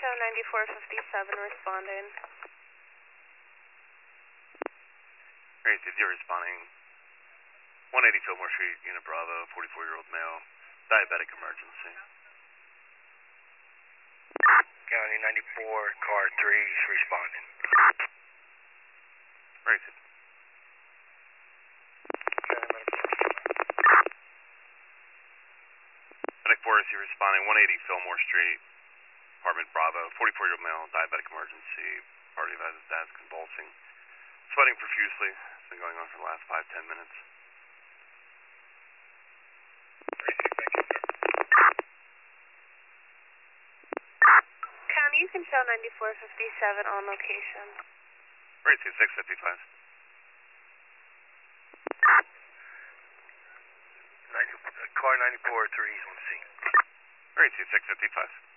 show 9457 responding. Great, you're responding. 180 Fillmore Street, Unit Bravo, 44-year-old male, diabetic emergency. County 94, car 3 is responding. Very good. Medic 4 is responding. 180 Fillmore Street, apartment Bravo, 44-year-old male, diabetic emergency. Party of his dad's convulsing. Sweating profusely. It's been going on for the last 5-10 minutes. County, you can show 9457 on location. Great, 655. Car 94, 3 is on scene. Great, 655.